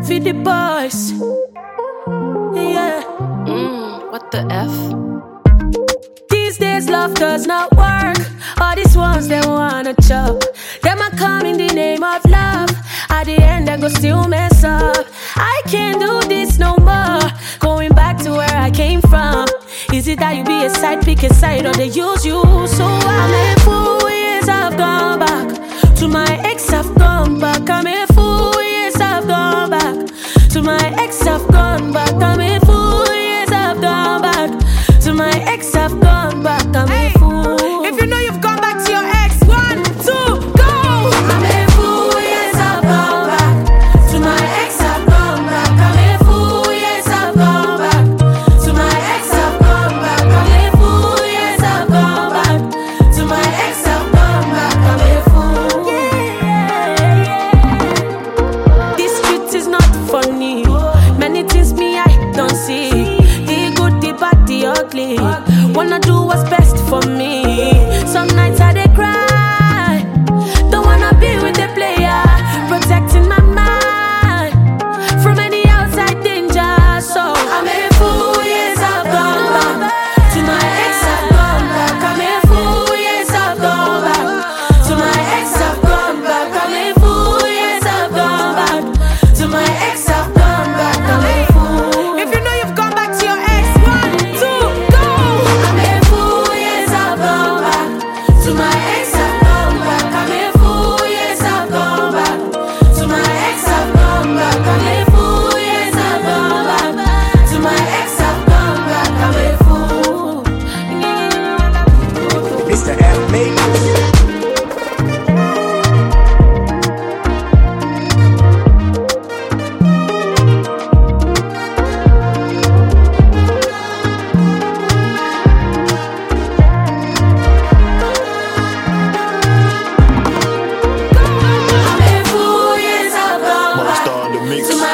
Feed the boys. Yeah. What the F? These days love does not work. All these ones they wanna chop. Them are come in the name of love. At the end I go still mess up. I can't do this no more. Going back to where I came from. Is it that you be a side pick a side or they use you? So I'm a fool, yes I've gone back. To my ex I've gone back. I'm a fool, yes I've gone back. To my ex I've gone back. I'm a fool, yes I've gone back. To my ex I've gone back. I'm a fool. If you know you've gone back to your ex, 1, 2, go! I'm a fool, yes I've gone back. To my ex I've gone back. I'm a fool, yes I've gone back. To my ex I've gone back. I'm a fool, yes I've gone back. To my ex I've gone back. I'm a fool. This shit is not funny. Many things me I don't see. The good, the bad, the ugly. Wanna do what's best for me. Some nights I dey cry. Don't wanna be with the player. Protecting my mind from any outside danger. So I'm a fool, yes I've gone back. To my ex I've gone back. I'm a fool, yes I've gone back. To my ex I've gone back. I'm a fool, yes I've gone back. To my ex I've gone back. I'm a fool. If you know you've gone back to your ex, 1, 2, go! I'm a fool, yes I've gone back. To my ex I've gone back. I'm a fool, yes I've gone back. To my ex I've gone back. I'm a fool, yes I've gone back. To my ex I've gone back. I'm a fool. Mr. F made I'm a fool, yes I've gone back. Monster on the mix. To my